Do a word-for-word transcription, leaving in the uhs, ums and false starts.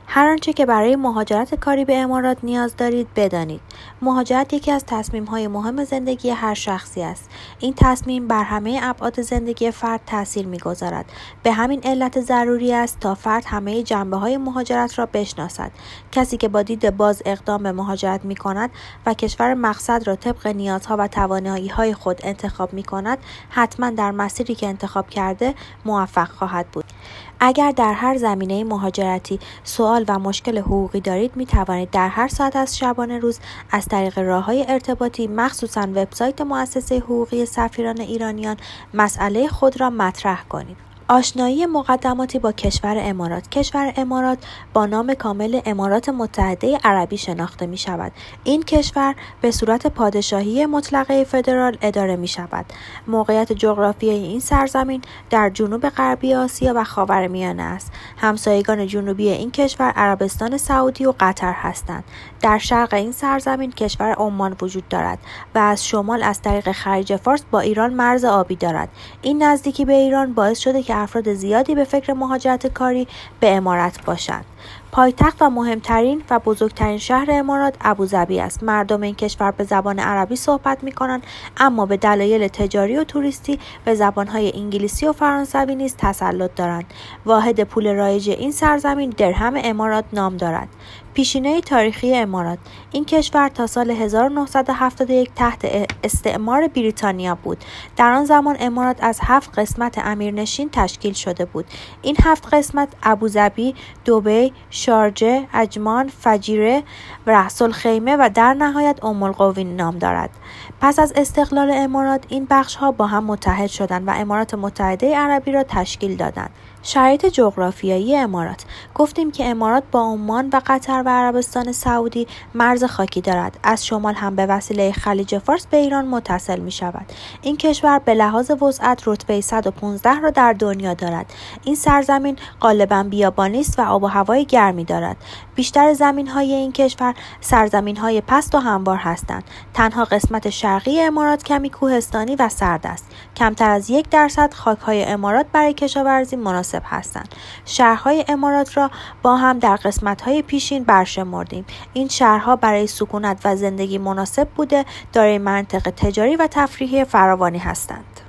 هر آنچه که برای مهاجرت کاری به امارات نیاز دارید بدانید. مهاجرت یکی از تصمیم‌های مهم زندگی هر شخصی است. این تصمیم بر همه ابعاد زندگی فرد تأثیر می‌گذارد. به همین علت ضروری است تا فرد همه جنبه‌های مهاجرت را بشناسد. کسی که با دید باز اقدام به مهاجرت می‌کند و کشور مقصد را طبق نیازها و توانایی‌های خود انتخاب می‌کند، حتما در مسیری که انتخاب کرده موفق خواهد بود. اگر در هر زمینه مهاجرتی سوال و مشکل حقوقی دارید، می توانید در هر ساعت از شبانه روز از طریق راه‌های ارتباطی، مخصوصاً وبسایت مؤسسه حقوقی سفیران ایرانیان، مسئله خود را مطرح کنید. آشنایی مقدماتی با کشور امارات. کشور امارات با نام کامل امارات متحده عربی شناخته می شود. این کشور به صورت پادشاهی مطلقه فدرال اداره می شود. موقعیت جغرافیایی این سرزمین در جنوب غربی آسیا و خاورمیانه است. همسایگان جنوبی این کشور عربستان سعودی و قطر هستند. در شرق این سرزمین کشور عمان وجود دارد و از شمال از طریق خلیج فارس با ایران مرز آبی دارد. این نزدیکی به ایران باعث شده که افراد زیادی به فکر مهاجرت کاری به امارات باشند. پایتخت و مهمترین و بزرگترین شهر امارات ابوظبی است. مردم این کشور به زبان عربی صحبت می‌کنند، اما به دلایل تجاری و توریستی به زبان‌های انگلیسی و فرانسوی نیز تسلط دارند. واحد پول رایج این سرزمین درهم امارات نام دارد. پیشینه تاریخی امارات. این کشور تا سال هزار و نهصد و هفتاد و یک تحت استعمار بریتانیا بود. در آن زمان امارات از هفت قسمت امیرنشین تشکیل شده بود. این هفت قسمت ابوظبی، دبی، شارجه، عجمان، فجیره، رأس الخیمه و در نهایت ام القوین نام دارد. پس از استقلال امارات این بخش‌ها با هم متحد شدند و امارات متحده عربی را تشکیل دادند. شرایط جغرافیایی امارات. گفتیم که امارات با عمان و قطر و عربستان سعودی مرز خاکی دارد. از شمال هم به وسیله خلیج فارس به ایران متصل می شود. این کشور به لحاظ وسعت رتبه صد و پانزده را در دنیا دارد. این سرزمین غالباً بیابانی است و آب و هوای گرمی دارد. بیشتر زمین‌های این کشور سرزمین‌های پست و هموار هستند. تنها قسمت شرقی امارات کمی کوهستانی و سرد است. کمتر از یک درصد خاک‌های امارات برای کشاورزی مناسب هستند. شهرهای امارات را با هم در قسمت‌های پیشین برشمردیم. این شهرها برای سکونت و زندگی مناسب بوده، دارای مناطق تجاری و تفریحی فراوانی هستند.